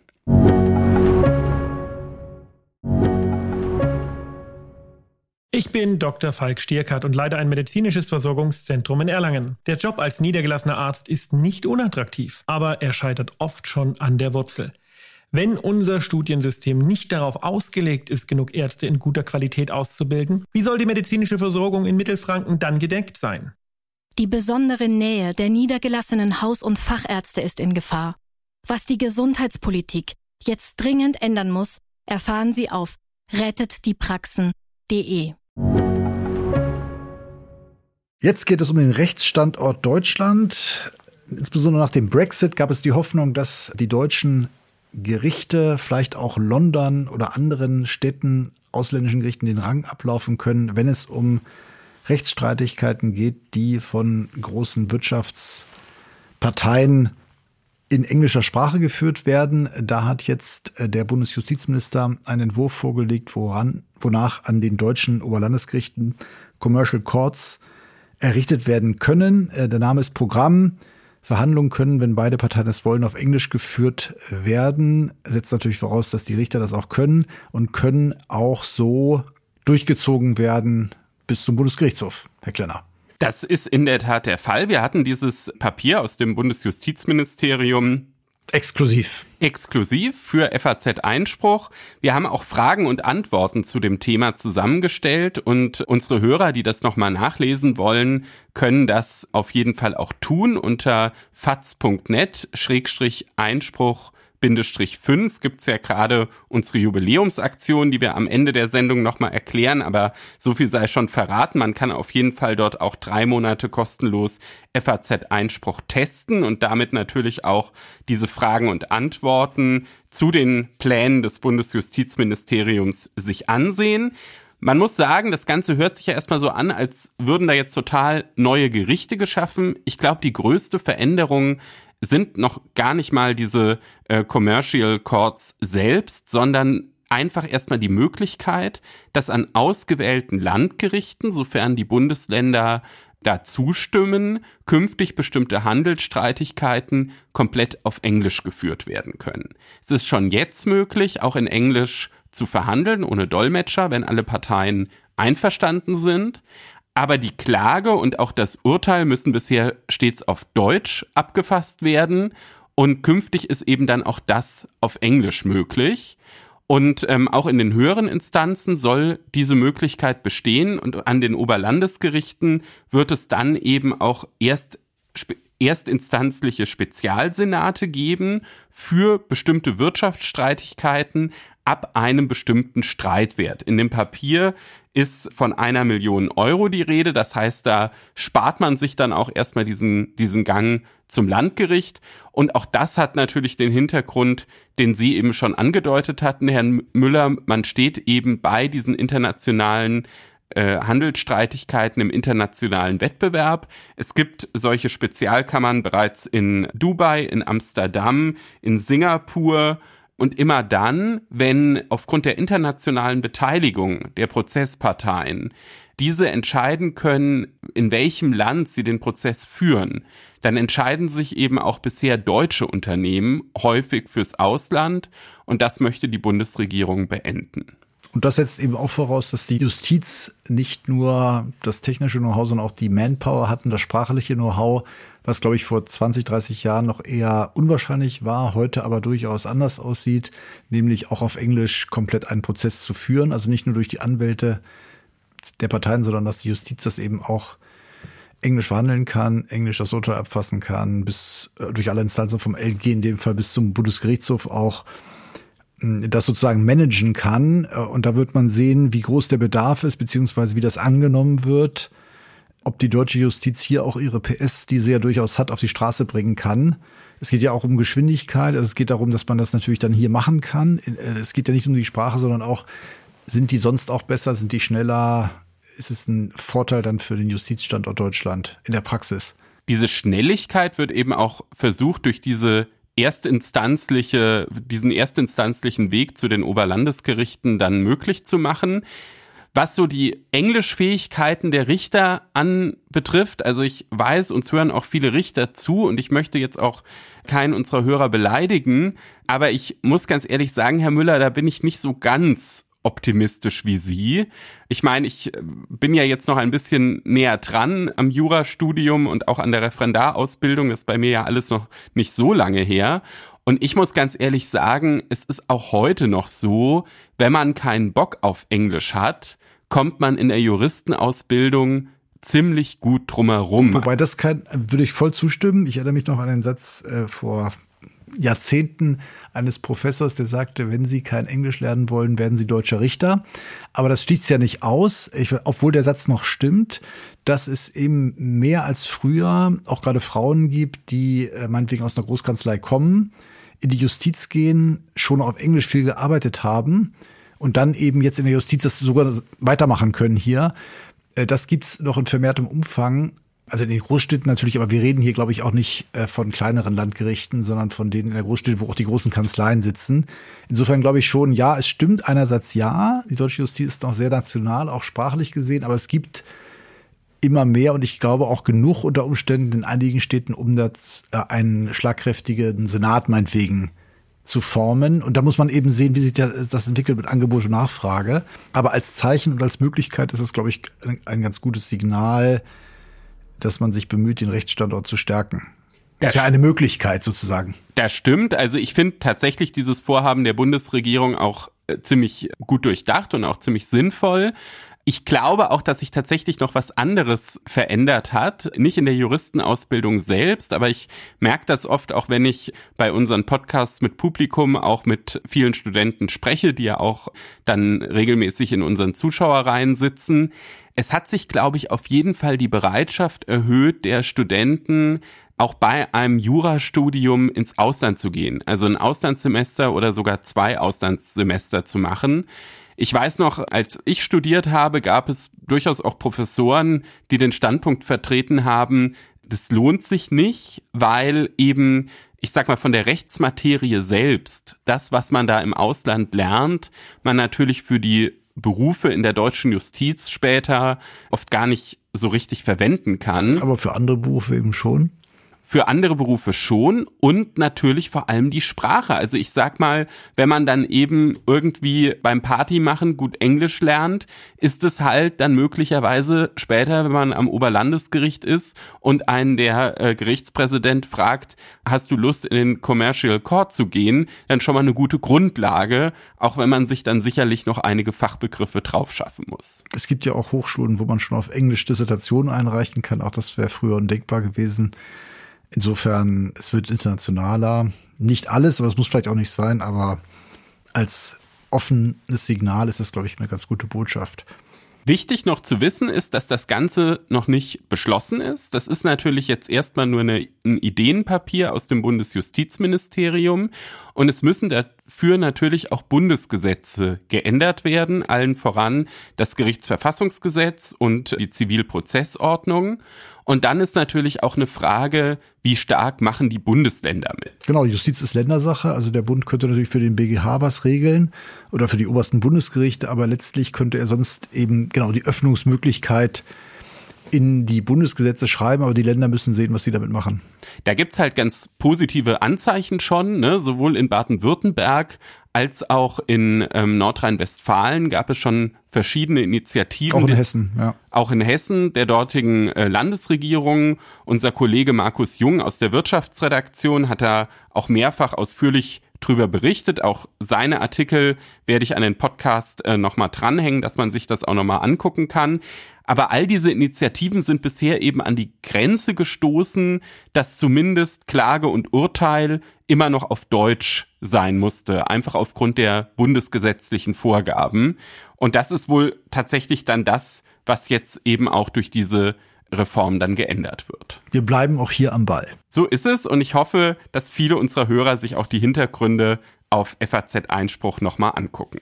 Ich bin Dr. Falk Stierkart und leite ein medizinisches Versorgungszentrum in Erlangen. Der Job als niedergelassener Arzt ist nicht unattraktiv, aber er scheitert oft schon an der Wurzel. Wenn unser Studiensystem nicht darauf ausgelegt ist, genug Ärzte in guter Qualität auszubilden, wie soll die medizinische Versorgung in Mittelfranken dann gedeckt sein? Die besondere Nähe der niedergelassenen Haus- und Fachärzte ist in Gefahr. Was die Gesundheitspolitik jetzt dringend ändern muss, erfahren Sie auf rettetdiepraxen.de. Jetzt geht es um den Rechtsstandort Deutschland. Insbesondere nach dem Brexit gab es die Hoffnung, dass die deutschen Gerichte, vielleicht auch London oder anderen Städten, ausländischen Gerichten den Rang ablaufen können, wenn es um Rechtsstreitigkeiten geht, die von großen Wirtschaftsparteien in englischer Sprache geführt werden. Da hat jetzt der Bundesjustizminister einen Entwurf vorgelegt, wonach an den deutschen Oberlandesgerichten Commercial Courts errichtet werden können. Der Name ist Programm. Verhandlungen können, wenn beide Parteien das wollen, auf Englisch geführt werden. Setzt natürlich voraus, dass die Richter das auch können und können auch so durchgezogen werden bis zum Bundesgerichtshof, Herr Klenner. Das ist in der Tat der Fall. Wir hatten dieses Papier aus dem Bundesjustizministerium exklusiv für FAZ Einspruch. Wir haben auch Fragen und Antworten zu dem Thema zusammengestellt und unsere Hörer, die das nochmal nachlesen wollen, können das auf jeden Fall auch tun. Unter faz.net/Einspruch 5 gibt's ja gerade unsere Jubiläumsaktion, die wir am Ende der Sendung nochmal erklären, aber so viel sei schon verraten. Man kann auf jeden Fall dort auch 3 Monate kostenlos FAZ-Einspruch testen und damit natürlich auch diese Fragen und Antworten zu den Plänen des Bundesjustizministeriums sich ansehen. Man muss sagen, das Ganze hört sich ja erstmal so an, als würden da jetzt total neue Gerichte geschaffen. Ich glaube, die größte Veränderung sind noch gar nicht mal diese Commercial Courts selbst, sondern einfach erstmal die Möglichkeit, dass an ausgewählten Landgerichten, sofern die Bundesländer da zustimmen, künftig bestimmte Handelsstreitigkeiten komplett auf Englisch geführt werden können. Es ist schon jetzt möglich, auch in Englisch zu verhandeln, ohne Dolmetscher, wenn alle Parteien einverstanden sind. Aber die Klage und auch das Urteil müssen bisher stets auf Deutsch abgefasst werden und künftig ist eben dann auch das auf Englisch möglich. Und auch in den höheren Instanzen soll diese Möglichkeit bestehen und an den Oberlandesgerichten wird es dann eben auch erstinstanzliche Spezialsenate geben für bestimmte Wirtschaftsstreitigkeiten ab einem bestimmten Streitwert. In dem Papier ist von 1 Million Euro die Rede. Das heißt, da spart man sich dann auch erstmal diesen Gang zum Landgericht. Und auch das hat natürlich den Hintergrund, den Sie eben schon angedeutet hatten, Herr Müller. Man steht eben bei diesen internationalen Handelsstreitigkeiten im internationalen Wettbewerb. Es gibt solche Spezialkammern bereits in Dubai, in Amsterdam, in Singapur. Und immer dann, wenn aufgrund der internationalen Beteiligung der Prozessparteien diese entscheiden können, in welchem Land sie den Prozess führen, dann entscheiden sich eben auch bisher deutsche Unternehmen häufig fürs Ausland und das möchte die Bundesregierung beenden. Und das setzt eben auch voraus, dass die Justiz nicht nur das technische Know-how, sondern auch die Manpower hatten, das sprachliche Know-how, was, glaube ich, vor 20, 30 Jahren noch eher unwahrscheinlich war, heute aber durchaus anders aussieht, nämlich auch auf Englisch komplett einen Prozess zu führen. Also nicht nur durch die Anwälte der Parteien, sondern dass die Justiz das eben auch Englisch verhandeln kann, Englisch das Urteil abfassen kann, bis durch alle Instanzen vom LG in dem Fall bis zum Bundesgerichtshof auch das sozusagen managen kann. Und da wird man sehen, wie groß der Bedarf ist, beziehungsweise wie das angenommen wird, ob die deutsche Justiz hier auch ihre PS, die sie ja durchaus hat, auf die Straße bringen kann. Es geht ja auch um Geschwindigkeit, also es geht darum, dass man das natürlich dann hier machen kann. Es geht ja nicht um die Sprache, sondern auch, sind die sonst auch besser, sind die schneller? Ist es ein Vorteil dann für den Justizstandort Deutschland in der Praxis? Diese Schnelligkeit wird eben auch versucht, durch diesen erstinstanzlichen Weg zu den Oberlandesgerichten dann möglich zu machen. Was so die Englischfähigkeiten der Richter anbetrifft, also ich weiß, uns hören auch viele Richter zu und ich möchte jetzt auch keinen unserer Hörer beleidigen, aber ich muss ganz ehrlich sagen, Herr Müller, da bin ich nicht so ganz optimistisch wie Sie. Ich meine, ich bin ja jetzt noch ein bisschen näher dran am Jurastudium und auch an der Referendarausbildung, das ist bei mir ja alles noch nicht so lange her. Und ich muss ganz ehrlich sagen, es ist auch heute noch so, wenn man keinen Bock auf Englisch hat, kommt man in der Juristenausbildung ziemlich gut drumherum. Wobei würde ich voll zustimmen. Ich erinnere mich noch an einen Satz vor Jahrzehnten eines Professors, der sagte, wenn Sie kein Englisch lernen wollen, werden Sie deutscher Richter. Aber das schließt ja nicht aus, obwohl der Satz noch stimmt, dass es eben mehr als früher auch gerade Frauen gibt, die meinetwegen aus einer Großkanzlei kommen, in die Justiz gehen, schon auf Englisch viel gearbeitet haben und dann eben jetzt in der Justiz das sogar weitermachen können hier. Das gibt's noch in vermehrtem Umfang. Also in den Großstädten natürlich, aber wir reden hier, glaube ich, auch nicht von kleineren Landgerichten, sondern von denen in der Großstädte, wo auch die großen Kanzleien sitzen. Insofern glaube ich schon, ja, es stimmt einerseits ja, die deutsche Justiz ist noch sehr national, auch sprachlich gesehen, aber es gibt immer mehr und ich glaube auch genug unter Umständen in einigen Städten, um einen schlagkräftigen Senat meinetwegen zu formen. Und da muss man eben sehen, wie sich das entwickelt mit Angebot und Nachfrage. Aber als Zeichen und als Möglichkeit ist es, glaube ich, ein ganz gutes Signal, dass man sich bemüht, den Rechtsstandort zu stärken. Das ist ja eine Möglichkeit sozusagen. Das stimmt. Also ich finde tatsächlich dieses Vorhaben der Bundesregierung auch ziemlich gut durchdacht und auch ziemlich sinnvoll. Ich glaube auch, dass sich tatsächlich noch was anderes verändert hat. Nicht in der Juristenausbildung selbst, aber ich merke das oft auch, wenn ich bei unseren Podcasts mit Publikum, auch mit vielen Studenten spreche, die ja auch dann regelmäßig in unseren Zuschauerreihen sitzen. Es hat sich, glaube ich, auf jeden Fall die Bereitschaft erhöht, der Studenten auch bei einem Jurastudium ins Ausland zu gehen. Also ein Auslandssemester oder sogar 2 Auslandssemester zu machen. Ich weiß noch, als ich studiert habe, gab es durchaus auch Professoren, die den Standpunkt vertreten haben, das lohnt sich nicht, weil eben, ich sag mal, von der Rechtsmaterie selbst, das, was man da im Ausland lernt, man natürlich für die Berufe in der deutschen Justiz später oft gar nicht so richtig verwenden kann. Aber für andere Berufe eben schon? Für andere Berufe schon und natürlich vor allem die Sprache. Also ich sag mal, wenn man dann eben irgendwie beim Party machen gut Englisch lernt, ist es halt dann möglicherweise später, wenn man am Oberlandesgericht ist und einen der Gerichtspräsident fragt, hast du Lust in den Commercial Court zu gehen, dann schon mal eine gute Grundlage, auch wenn man sich dann sicherlich noch einige Fachbegriffe drauf schaffen muss. Es gibt ja auch Hochschulen, wo man schon auf Englisch Dissertationen einreichen kann, auch das wäre früher undenkbar gewesen. Insofern, es wird internationaler. Nicht alles, aber es muss vielleicht auch nicht sein, aber als offenes Signal ist das, glaube ich, eine ganz gute Botschaft. Wichtig noch zu wissen ist, dass das Ganze noch nicht beschlossen ist. Das ist natürlich jetzt erstmal nur ein Ideenpapier aus dem Bundesjustizministerium und es müssen dafür natürlich auch Bundesgesetze geändert werden, allen voran das Gerichtsverfassungsgesetz und die Zivilprozessordnung. Und dann ist natürlich auch eine Frage, wie stark machen die Bundesländer mit? Genau, Justiz ist Ländersache. Also der Bund könnte natürlich für den BGH was regeln oder für die obersten Bundesgerichte, aber letztlich könnte er sonst eben genau die Öffnungsmöglichkeit in die Bundesgesetze schreiben, aber die Länder müssen sehen, was sie damit machen. Da gibt's halt ganz positive Anzeichen schon, ne? Sowohl in Baden-Württemberg als auch in Nordrhein-Westfalen gab es schon verschiedene Initiativen. Auch in Hessen, ja. Auch in Hessen, der dortigen Landesregierung. Unser Kollege Markus Jung aus der Wirtschaftsredaktion hat da auch mehrfach ausführlich drüber berichtet. Auch seine Artikel werde ich an den Podcast nochmal dranhängen, dass man sich das auch nochmal angucken kann. Aber all diese Initiativen sind bisher eben an die Grenze gestoßen, dass zumindest Klage und Urteil immer noch auf Deutsch sein musste, einfach aufgrund der bundesgesetzlichen Vorgaben. Und das ist wohl tatsächlich dann das, was jetzt eben auch durch diese Reform dann geändert wird. Wir bleiben auch hier am Ball. So ist es und ich hoffe, dass viele unserer Hörer sich auch die Hintergründe auf FAZ Einspruch nochmal angucken.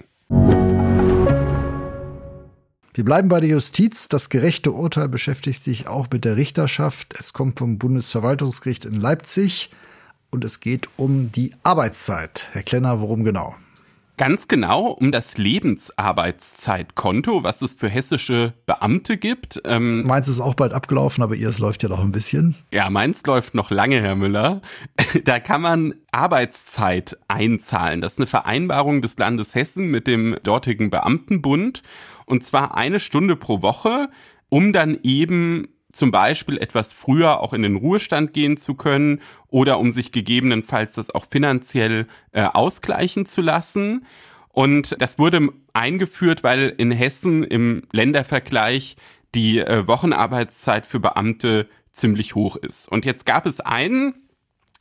Wir bleiben bei der Justiz. Das gerechte Urteil beschäftigt sich auch mit der Richterschaft. Es kommt vom Bundesverwaltungsgericht in Leipzig und es geht um die Arbeitszeit. Herr Klenner, worum genau? Ganz genau um das Lebensarbeitszeitkonto, was es für hessische Beamte gibt. Meins ist auch bald abgelaufen, aber Ihres läuft ja noch ein bisschen. Ja, meins läuft noch lange, Herr Müller. Da kann man Arbeitszeit einzahlen. Das ist eine Vereinbarung des Landes Hessen mit dem dortigen Beamtenbund. Und zwar 1 Stunde pro Woche, um dann eben zum Beispiel etwas früher auch in den Ruhestand gehen zu können oder um sich gegebenenfalls das auch finanziell ausgleichen zu lassen. Und das wurde eingeführt, weil in Hessen im Ländervergleich die Wochenarbeitszeit für Beamte ziemlich hoch ist. Und jetzt gab es einen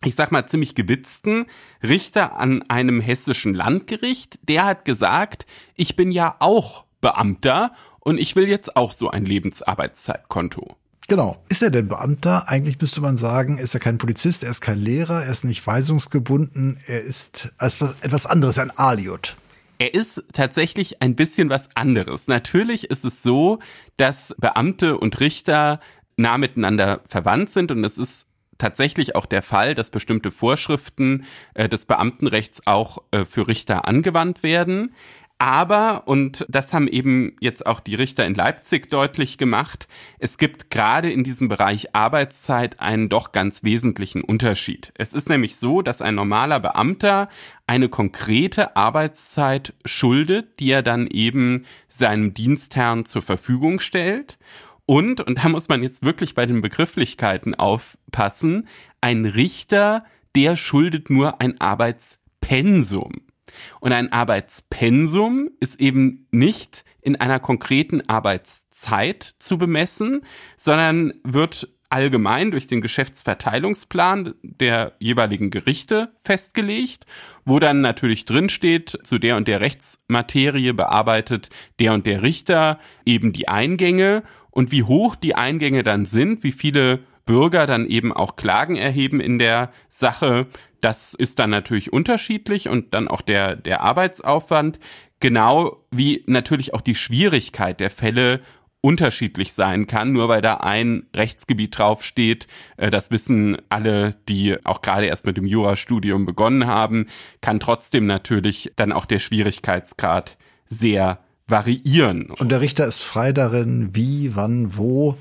ich sag mal, ziemlich gewitzten Richter an einem hessischen Landgericht. Der hat gesagt, ich bin ja auch Beamter und ich will jetzt auch so ein Lebensarbeitszeitkonto. Genau. Ist er denn Beamter? Eigentlich müsste man sagen, ist er kein Polizist, er ist kein Lehrer, er ist nicht weisungsgebunden, er ist etwas anderes, ein Aliot. Er ist tatsächlich ein bisschen was anderes. Natürlich ist es so, dass Beamte und Richter nah miteinander verwandt sind und es ist tatsächlich auch der Fall, dass bestimmte Vorschriften des Beamtenrechts auch für Richter angewandt werden. Aber, und das haben eben jetzt auch die Richter in Leipzig deutlich gemacht, es gibt gerade in diesem Bereich Arbeitszeit einen doch ganz wesentlichen Unterschied. Es ist nämlich so, dass ein normaler Beamter eine konkrete Arbeitszeit schuldet, die er dann eben seinem Dienstherrn zur Verfügung stellt. Und da muss man jetzt wirklich bei den Begrifflichkeiten aufpassen, ein Richter, der schuldet nur ein Arbeitspensum. Und ein Arbeitspensum ist eben nicht in einer konkreten Arbeitszeit zu bemessen, sondern wird allgemein durch den Geschäftsverteilungsplan der jeweiligen Gerichte festgelegt, wo dann natürlich drin steht, zu der und der Rechtsmaterie bearbeitet der und der Richter eben die Eingänge und wie hoch die Eingänge dann sind, wie viele Bürger dann eben auch Klagen erheben in der Sache. Das ist dann natürlich unterschiedlich und dann auch der Arbeitsaufwand, genau wie natürlich auch die Schwierigkeit der Fälle unterschiedlich sein kann, nur weil da ein Rechtsgebiet draufsteht. Das wissen alle, die auch gerade erst mit dem Jurastudium begonnen haben, kann trotzdem natürlich dann auch der Schwierigkeitsgrad sehr variieren. Und der Richter ist frei darin, wie, wann, wo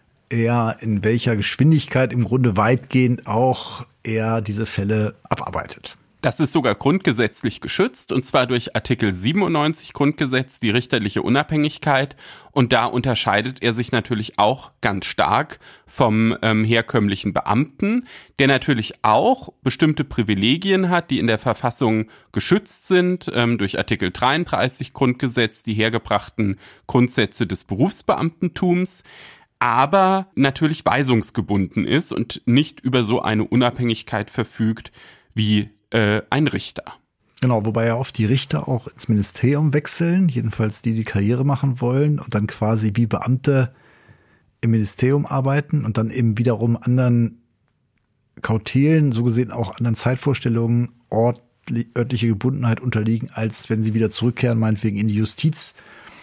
er in welcher Geschwindigkeit im Grunde weitgehend auch er diese Fälle abarbeitet. Das ist sogar grundgesetzlich geschützt, und zwar durch Artikel 97 Grundgesetz, die richterliche Unabhängigkeit. Und da unterscheidet er sich natürlich auch ganz stark vom herkömmlichen Beamten, der natürlich auch bestimmte Privilegien hat, die in der Verfassung geschützt sind, durch Artikel 33 Grundgesetz, die hergebrachten Grundsätze des Berufsbeamtentums, aber natürlich weisungsgebunden ist und nicht über so eine Unabhängigkeit verfügt wie ein Richter. Genau, wobei ja oft die Richter auch ins Ministerium wechseln, jedenfalls die Karriere machen wollen und dann quasi wie Beamte im Ministerium arbeiten und dann eben wiederum anderen Kautelen, so gesehen auch anderen Zeitvorstellungen, örtliche Gebundenheit unterliegen, als wenn sie wieder zurückkehren, meinetwegen in die Justiz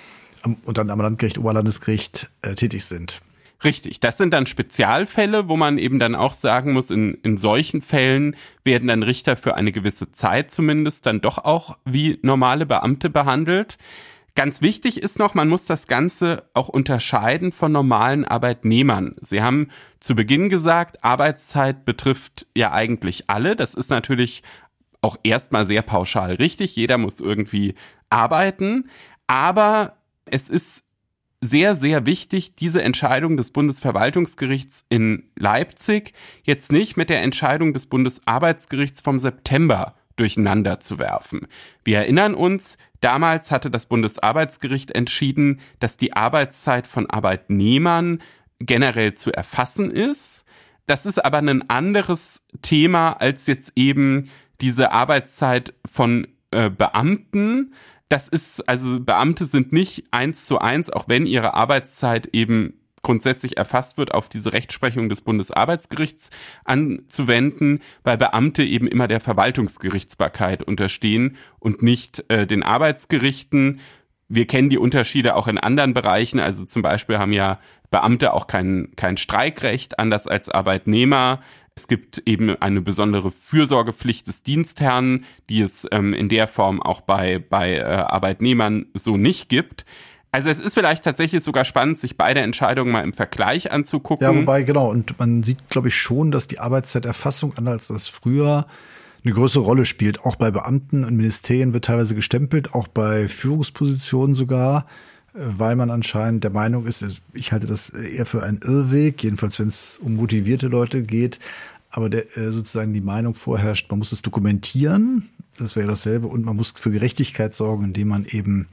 und dann am Landgericht, Oberlandesgericht tätig sind. Richtig, das sind dann Spezialfälle, wo man eben dann auch sagen muss, in solchen Fällen werden dann Richter für eine gewisse Zeit zumindest dann doch auch wie normale Beamte behandelt. Ganz wichtig ist noch, man muss das Ganze auch unterscheiden von normalen Arbeitnehmern. Sie haben zu Beginn gesagt, Arbeitszeit betrifft ja eigentlich alle. Das ist natürlich auch erstmal sehr pauschal richtig. Jeder muss irgendwie arbeiten, aber es ist sehr, sehr wichtig, diese Entscheidung des Bundesverwaltungsgerichts in Leipzig jetzt nicht mit der Entscheidung des Bundesarbeitsgerichts vom September durcheinander zu werfen. Wir erinnern uns, damals hatte das Bundesarbeitsgericht entschieden, dass die Arbeitszeit von Arbeitnehmern generell zu erfassen ist. Das ist aber ein anderes Thema als jetzt eben diese Arbeitszeit von Beamten. Das ist, also Beamte sind nicht 1:1, auch wenn ihre Arbeitszeit eben grundsätzlich erfasst wird, auf diese Rechtsprechung des Bundesarbeitsgerichts anzuwenden, weil Beamte eben immer der Verwaltungsgerichtsbarkeit unterstehen und nicht den Arbeitsgerichten. Wir kennen die Unterschiede auch in anderen Bereichen, also zum Beispiel haben ja Beamte auch kein Streikrecht, anders als Arbeitnehmer. Es gibt eben eine besondere Fürsorgepflicht des Dienstherrn, die es in der Form auch bei Arbeitnehmern so nicht gibt. Also es ist vielleicht tatsächlich sogar spannend, sich beide Entscheidungen mal im Vergleich anzugucken. Ja, wobei, genau, und man sieht, glaube ich, schon, dass die Arbeitszeiterfassung, anders als das früher, eine größere Rolle spielt. Auch bei Beamten und Ministerien wird teilweise gestempelt, auch bei Führungspositionen sogar, weil man anscheinend der Meinung ist, ich halte das eher für einen Irrweg, jedenfalls wenn es um motivierte Leute geht, aber sozusagen die Meinung vorherrscht, man muss es dokumentieren, das wäre dasselbe, und man muss für Gerechtigkeit sorgen, indem man eben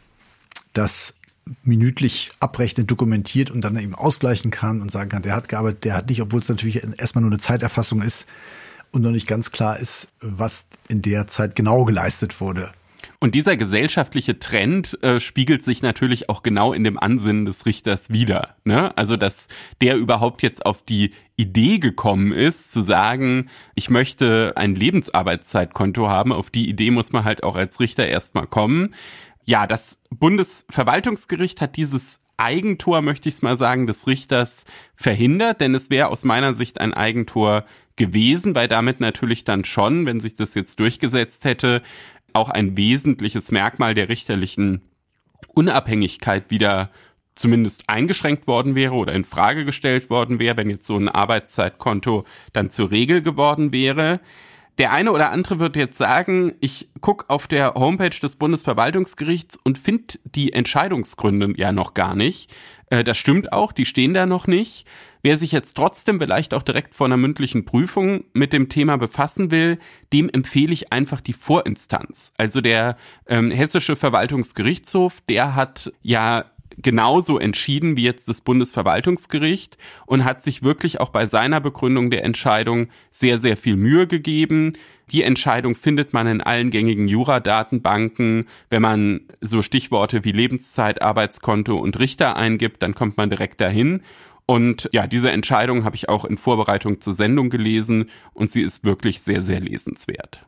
das minütlich abrechnet, dokumentiert und dann eben ausgleichen kann und sagen kann, der hat gearbeitet, der hat nicht, obwohl es natürlich erstmal nur eine Zeiterfassung ist und noch nicht ganz klar ist, was in der Zeit genau geleistet wurde. Und dieser gesellschaftliche Trend spiegelt sich natürlich auch genau in dem Ansinnen des Richters wider, ne? Also, dass der überhaupt jetzt auf die Idee gekommen ist, zu sagen, ich möchte ein Lebensarbeitszeitkonto haben. Auf die Idee muss man halt auch als Richter erstmal kommen. Ja, das Bundesverwaltungsgericht hat dieses Eigentor, möchte ich es mal sagen, des Richters verhindert, denn es wäre aus meiner Sicht ein Eigentor gewesen, weil damit natürlich dann schon, wenn sich das jetzt durchgesetzt hätte, auch ein wesentliches Merkmal der richterlichen Unabhängigkeit wieder zumindest eingeschränkt worden wäre oder in Frage gestellt worden wäre, wenn jetzt so ein Arbeitszeitkonto dann zur Regel geworden wäre. Der eine oder andere wird jetzt sagen, ich gucke auf der Homepage des Bundesverwaltungsgerichts und finde die Entscheidungsgründe ja noch gar nicht. Das stimmt auch, die stehen da noch nicht. Wer sich jetzt trotzdem vielleicht auch direkt vor einer mündlichen Prüfung mit dem Thema befassen will, dem empfehle ich einfach die Vorinstanz. Also der Hessische Verwaltungsgerichtshof, der hat ja genauso entschieden wie jetzt das Bundesverwaltungsgericht und hat sich wirklich auch bei seiner Begründung der Entscheidung sehr, sehr viel Mühe gegeben. Die Entscheidung findet man in allen gängigen Jura-Datenbanken. Wenn man so Stichworte wie Lebenszeit, Arbeitskonto und Richter eingibt, dann kommt man direkt dahin. Und ja, diese Entscheidung habe ich auch in Vorbereitung zur Sendung gelesen und sie ist wirklich sehr, sehr lesenswert.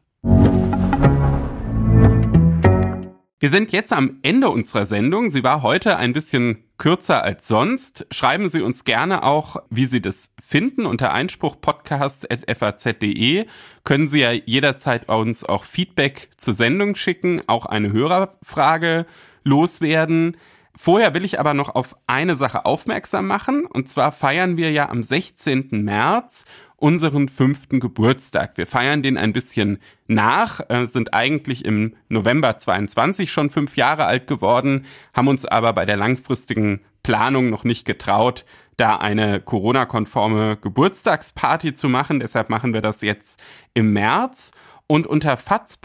Wir sind jetzt am Ende unserer Sendung. Sie war heute ein bisschen kürzer als sonst. Schreiben Sie uns gerne auch, wie Sie das finden. Unter einspruchpodcast@faz.de können Sie ja jederzeit uns auch Feedback zur Sendung schicken, auch eine Hörerfrage loswerden. Vorher will ich aber noch auf eine Sache aufmerksam machen. Und zwar feiern wir ja am 16. März unseren 5. Geburtstag. Wir feiern den ein bisschen nach, sind eigentlich im November 22 schon 5 Jahre alt geworden, haben uns aber bei der langfristigen Planung noch nicht getraut, da eine Corona-konforme Geburtstagsparty zu machen. Deshalb machen wir das jetzt im März. Und unter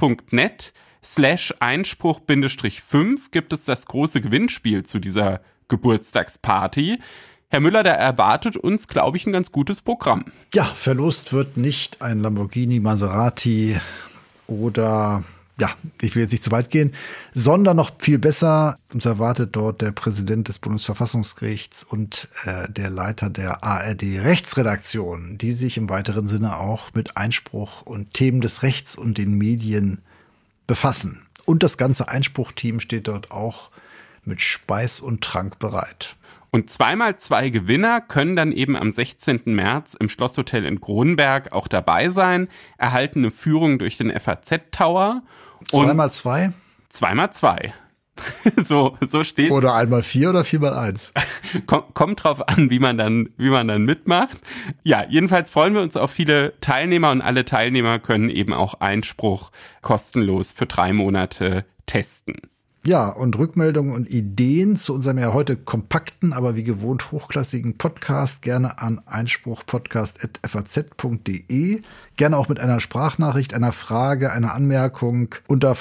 faz.net/Einspruch-5 gibt es das große Gewinnspiel zu dieser Geburtstagsparty. Herr Müller, da erwartet uns, glaube ich, ein ganz gutes Programm. Ja, verlost wird nicht ein Lamborghini, Maserati oder, ja, ich will jetzt nicht zu weit gehen, sondern noch viel besser, uns erwartet dort der Präsident des Bundesverfassungsgerichts und der Leiter der ARD-Rechtsredaktion, die sich im weiteren Sinne auch mit Einspruch und Themen des Rechts und den Medien befassen. Und das ganze Einspruchteam steht dort auch mit Speis und Trank bereit. Und 2x2 Gewinner können dann eben am 16. März im Schlosshotel in Kronenberg auch dabei sein, erhalten eine Führung durch den FAZ-Tower. 2x2? 2x2. So steht's. Oder 1x4 oder 4x1. Kommt drauf an, wie man dann mitmacht. Ja, jedenfalls freuen wir uns auf viele Teilnehmer und alle Teilnehmer können eben auch Einspruch kostenlos für 3 Monate testen. Ja, und Rückmeldungen und Ideen zu unserem ja heute kompakten, aber wie gewohnt hochklassigen Podcast gerne an einspruchpodcast@faz.de. Gerne auch mit einer Sprachnachricht, einer Frage, einer Anmerkung unter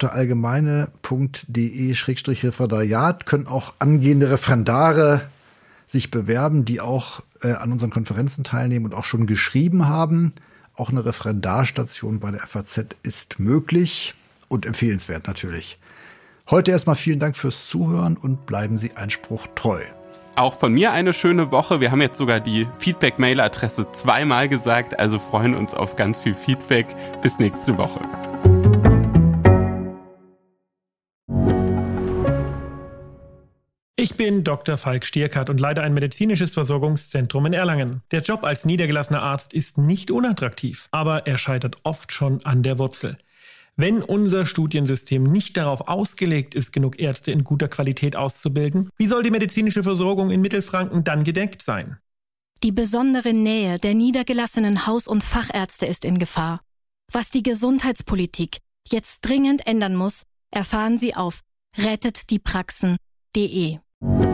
frankfurterallgemeine.de/Referendariat können auch angehende Referendare sich bewerben, die auch an unseren Konferenzen teilnehmen und auch schon geschrieben haben. Auch eine Referendarstation bei der FAZ ist möglich und empfehlenswert natürlich. Heute erstmal vielen Dank fürs Zuhören und bleiben Sie Einspruch treu. Auch von mir eine schöne Woche. Wir haben jetzt sogar die Feedback-Mail-Adresse 2-mal gesagt, also freuen uns auf ganz viel Feedback. Bis nächste Woche. Ich bin Dr. Falk Stierkart und leite ein medizinisches Versorgungszentrum in Erlangen. Der Job als niedergelassener Arzt ist nicht unattraktiv, aber er scheitert oft schon an der Wurzel. Wenn unser Studiensystem nicht darauf ausgelegt ist, genug Ärzte in guter Qualität auszubilden, wie soll die medizinische Versorgung in Mittelfranken dann gedeckt sein? Die besondere Nähe der niedergelassenen Haus- und Fachärzte ist in Gefahr. Was die Gesundheitspolitik jetzt dringend ändern muss, erfahren Sie auf rettetdiepraxen.de.